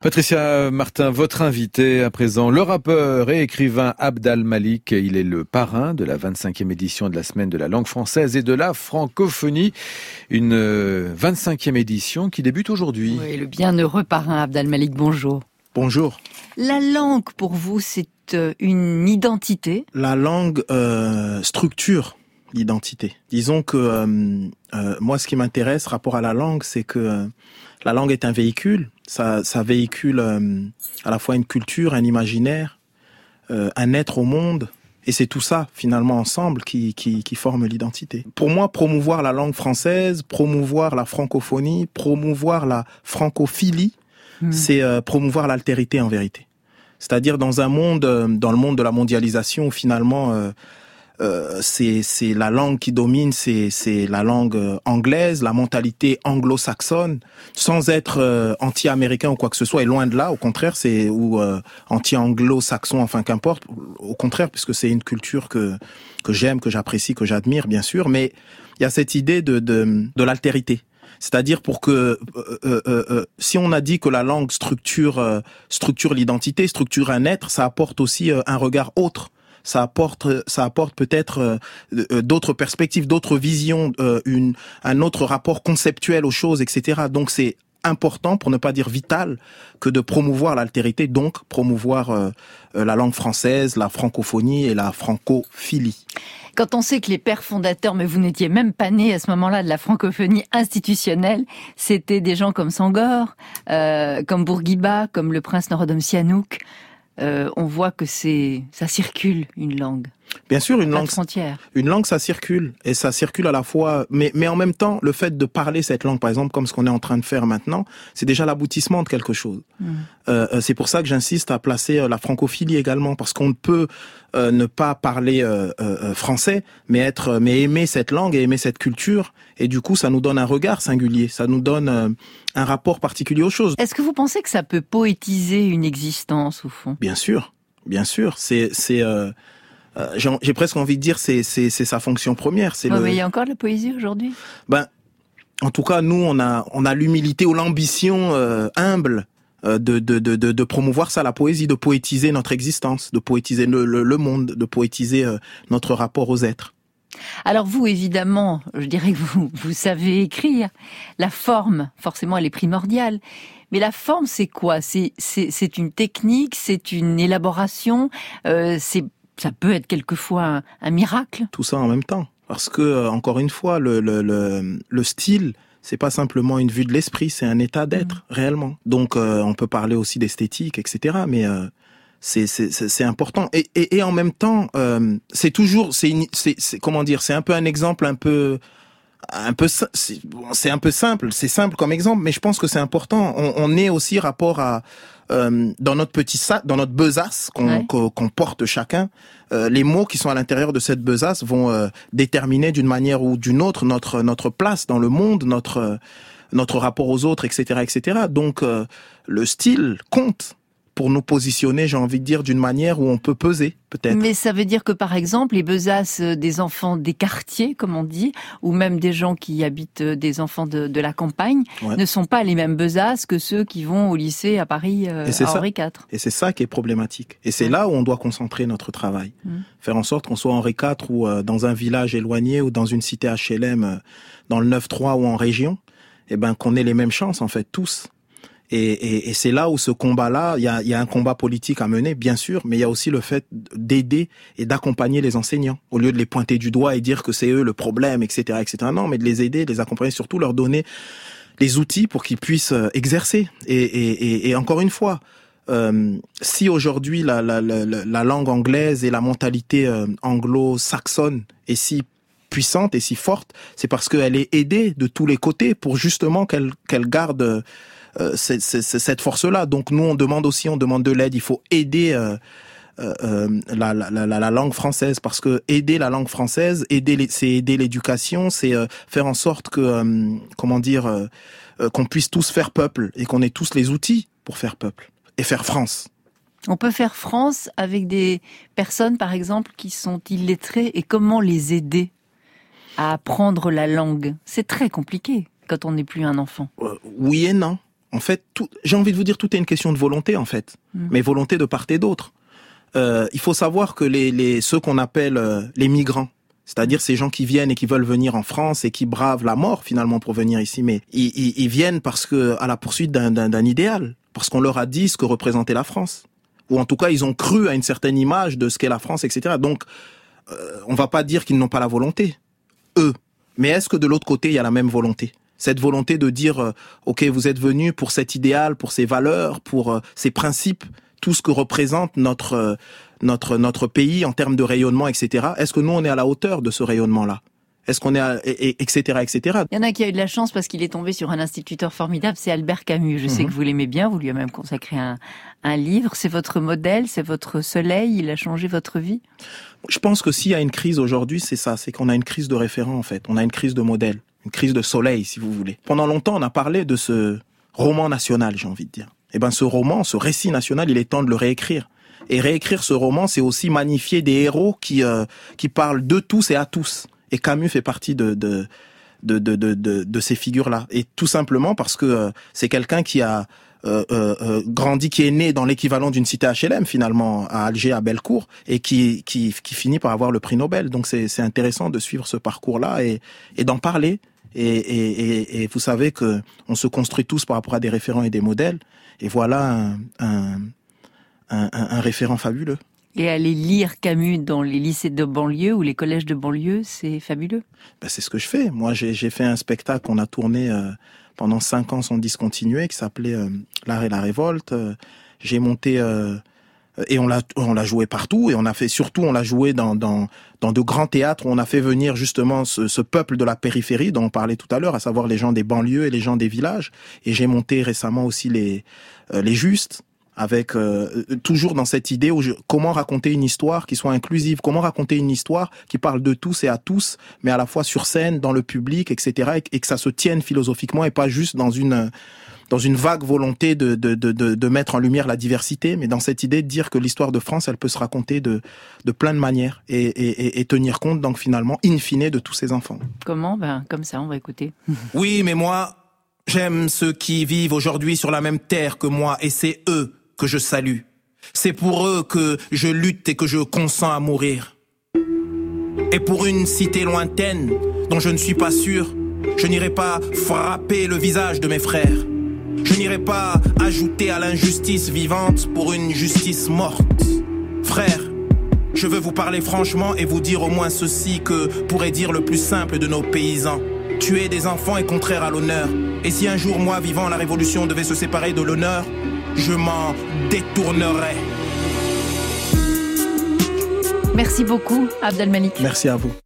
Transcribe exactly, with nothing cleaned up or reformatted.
Patricia Martin, votre invité à présent, le rappeur et écrivain Abd al-Malik. Il est le parrain de la vingt-cinquième édition de la Semaine de la langue française et de la francophonie. Une vingt-cinquième édition qui débute aujourd'hui. Oui, le bienheureux parrain Abd al-Malik, bonjour. Bonjour. La langue, pour vous, c'est une identité ? La langue euh, structure l'identité. Disons que euh, euh, moi, ce qui m'intéresse, rapport à la langue, c'est que euh, la langue est un véhicule. Ça, ça véhicule euh, à la fois une culture, un imaginaire, euh, un être au monde. Et c'est tout ça, finalement, ensemble, qui, qui, qui forme l'identité. Pour moi, promouvoir la langue française, promouvoir la francophonie, promouvoir la francophilie, mmh. c'est euh, promouvoir l'altérité en vérité. C'est-à-dire dans un monde, euh, dans le monde de la mondialisation, où finalement, euh, euh, c'est, c'est la langue qui domine, c'est, c'est la langue euh, anglaise, la mentalité anglo-saxonne, sans être euh, anti-américain ou quoi que ce soit, et loin de là, au contraire, c'est ou euh, anti-anglo-saxon, enfin qu'importe, au contraire, puisque c'est une culture que que j'aime, que j'apprécie, que j'admire, bien sûr, mais il y a cette idée de de, de l'altérité. C'est-à-dire pour que euh, euh, euh, si on a dit que la langue structure euh, structure l'identité, structure un être, ça apporte aussi euh, un regard autre. Ça apporte, ça apporte peut-être euh, d'autres perspectives, d'autres visions, euh, une, un autre rapport conceptuel aux choses, et cetera. Donc c'est important, pour ne pas dire vital, que de promouvoir l'altérité, donc promouvoir euh, la langue française, la francophonie et la francophilie. Quand on sait que les pères fondateurs, mais vous n'étiez même pas né à ce moment-là, de la francophonie institutionnelle, c'était des gens comme Senghor, euh, comme Bourguiba, comme le prince Norodom Sihanouk. Euh, on voit que c'est ça circule une langue. Bien sûr, une pas langue, de frontière. Une langue, ça circule et ça circule à la fois, mais mais en même temps, le fait de parler cette langue, par exemple, comme ce qu'on est en train de faire maintenant, c'est déjà l'aboutissement de quelque chose. Mmh. Euh, c'est pour ça que j'insiste à placer la francophilie également, parce qu'on ne peut euh, ne pas parler euh, euh, français, mais être, mais aimer cette langue et aimer cette culture, et du coup, ça nous donne un regard singulier, ça nous donne euh, un rapport particulier aux choses. Est-ce que vous pensez que ça peut poétiser une existence au fond ? Bien sûr, bien sûr, c'est c'est euh, Euh, j'ai, j'ai presque envie de dire c'est c'est c'est sa fonction première. C'est ouais, le. Mais il y a encore de la poésie aujourd'hui. Ben, en tout cas, nous on a on a l'humilité ou l'ambition euh, humble euh, de, de de de de promouvoir ça, la poésie, de poétiser notre existence, de poétiser le le, le monde, de poétiser euh, notre rapport aux êtres. Alors vous, évidemment, je dirais que vous vous savez écrire. La forme, forcément, elle est primordiale. Mais la forme, c'est quoi ? C'est c'est c'est une technique, c'est une élaboration, euh, c'est ça peut être quelquefois un, un miracle. Tout ça en même temps, parce que euh, encore une fois, le le le, le style, c'est pas simplement une vue de l'esprit, c'est un état d'être mmh. réellement. Donc euh, on peut parler aussi d'esthétique, et cetera. Mais euh, c'est c'est c'est, c'est important. Et, et et en même temps, euh, c'est toujours c'est, une, c'est c'est comment dire, c'est un peu un exemple un peu un peu c'est, c'est un peu simple, c'est simple comme exemple, mais je pense que c'est important. On, on est aussi rapport à Euh, dans notre petit sac, dans notre besace qu'on, ouais. qu'on, qu'on porte chacun, euh, les mots qui sont à l'intérieur de cette besace vont euh, déterminer d'une manière ou d'une autre notre notre place dans le monde, notre euh, notre rapport aux autres, et cetera, et cetera. Donc euh, le style compte pour nous positionner, j'ai envie de dire, d'une manière où on peut peser, peut-être. Mais ça veut dire que, par exemple, les besaces des enfants des quartiers, comme on dit, ou même des gens qui habitent, des enfants de, de la campagne, ouais. ne sont pas les mêmes besaces que ceux qui vont au lycée à Paris, euh, à ça. Henri quatre. Et c'est ça qui est problématique. Et c'est ouais. là où on doit concentrer notre travail. Mmh. Faire en sorte qu'on soit à Henri quatre ou euh, dans un village éloigné ou dans une cité H L M, euh, dans le neuf trois ou en région, eh ben, qu'on ait les mêmes chances, en fait, tous. Et, et, et c'est là où ce combat-là, il y a, il y a un combat politique à mener, bien sûr, mais il y a aussi le fait d'aider et d'accompagner les enseignants, au lieu de les pointer du doigt et dire que c'est eux le problème, et cetera, et cetera. Non, mais de les aider, de les accompagner, surtout leur donner les outils pour qu'ils puissent exercer. Et, et, et, et encore une fois, euh, si aujourd'hui la, la, la, la langue anglaise et la mentalité euh, anglo-saxonne est si puissante et si forte, c'est parce qu'elle est aidée de tous les côtés pour justement qu'elle, qu'elle garde Euh, c'est, c'est, c'est cette force-là. Donc nous, on demande aussi, on demande de l'aide. Il faut aider euh, euh, la, la, la, la langue française, parce que aider la langue française, aider les, c'est aider l'éducation, c'est euh, faire en sorte que, euh, comment dire, euh, euh, qu'on puisse tous faire peuple et qu'on ait tous les outils pour faire peuple et faire France. On peut faire France avec des personnes, par exemple, qui sont illettrées, et comment les aider à apprendre la langue ? C'est très compliqué quand on n'est plus un enfant. Euh, oui et non. En fait, tout, j'ai envie de vous dire, tout est une question de volonté, en fait. Mmh. Mais volonté de part et d'autre. Euh, il faut savoir que les, les ceux qu'on appelle euh, les migrants, c'est-à-dire ces gens qui viennent et qui veulent venir en France et qui bravent la mort finalement pour venir ici, mais ils, ils, ils viennent parce que à la poursuite d'un, d'un, d'un idéal, parce qu'on leur a dit ce que représentait la France, ou en tout cas ils ont cru à une certaine image de ce qu'est la France, et cetera. Donc euh, on va pas dire qu'ils n'ont pas la volonté, eux. Mais est-ce que de l'autre côté il y a la même volonté ? Cette volonté de dire euh, ok, vous êtes venus pour cet idéal, pour ces valeurs, pour euh, ces principes, tout ce que représente notre euh, notre notre pays en termes de rayonnement, et cetera. Est-ce que nous on est à la hauteur de ce rayonnement-là ? Est-ce qu'on est à, et, et, et cetera, et cetera. Il y en a qui a eu de la chance parce qu'il est tombé sur un instituteur formidable, c'est Albert Camus. Je mmh. sais que vous l'aimez bien, vous lui avez même consacré un, un livre. C'est votre modèle, c'est votre soleil, il a changé votre vie ? Je pense que s'il y a une crise aujourd'hui, c'est ça, c'est qu'on a une crise de référent en fait. On a une crise de modèle, une crise de soleil si vous voulez. Pendant longtemps, on a parlé de ce roman national, j'ai envie de dire. Eh ben, ce roman, ce récit national, il est temps de le réécrire. Et réécrire ce roman, c'est aussi magnifier des héros qui euh, qui parlent de tous et à tous. Et Camus fait partie de de de de de, de, de ces figures-là. Et tout simplement parce que euh, c'est quelqu'un qui a euh, euh, grandi, qui est né dans l'équivalent d'une cité H L M finalement à Alger, à Bellecour, et qui qui qui finit par avoir le prix Nobel. Donc c'est c'est intéressant de suivre ce parcours-là et et d'en parler. Et, et, et, et vous savez que on se construit tous par rapport à des référents et des modèles. Et voilà un, un, un, un référent fabuleux. Et aller lire Camus dans les lycées de banlieue ou les collèges de banlieue, c'est fabuleux. Ben c'est ce que je fais. Moi, j'ai, j'ai fait un spectacle qu'on a tourné euh, pendant cinq ans sans discontinuer, qui s'appelait euh, L'art et la révolte. Euh, j'ai monté euh, et on l'a on l'a joué partout et on a fait surtout on l'a joué dans dans dans de grands théâtres où on a fait venir justement ce, ce peuple de la périphérie dont on parlait tout à l'heure, à savoir les gens des banlieues et les gens des villages. Et j'ai monté récemment aussi les euh, les Justes, avec euh, toujours dans cette idée où je, comment raconter une histoire qui soit inclusive, comment raconter une histoire qui parle de tous et à tous, mais à la fois sur scène, dans le public, et cetera, et, et que ça se tienne philosophiquement et pas juste dans une dans une vague volonté de, de, de, de, de mettre en lumière la diversité, mais dans cette idée de dire que l'histoire de France, elle peut se raconter de, de plein de manières et, et, et tenir compte, donc finalement, in fine, de tous ces enfants. Comment ? Ben, comme ça, on va écouter. Oui, mais moi, j'aime ceux qui vivent aujourd'hui sur la même terre que moi, et c'est eux que je salue. C'est pour eux que je lutte et que je consens à mourir. Et pour une cité lointaine, dont je ne suis pas sûr, je n'irai pas frapper le visage de mes frères. Je n'irai pas ajouter à l'injustice vivante pour une justice morte. Frère, je veux vous parler franchement et vous dire au moins ceci que pourrait dire le plus simple de nos paysans. Tuer des enfants est contraire à l'honneur. Et si un jour, moi, vivant la révolution, devait se séparer de l'honneur, je m'en détournerai. Merci beaucoup, Abd El Malik. Merci à vous.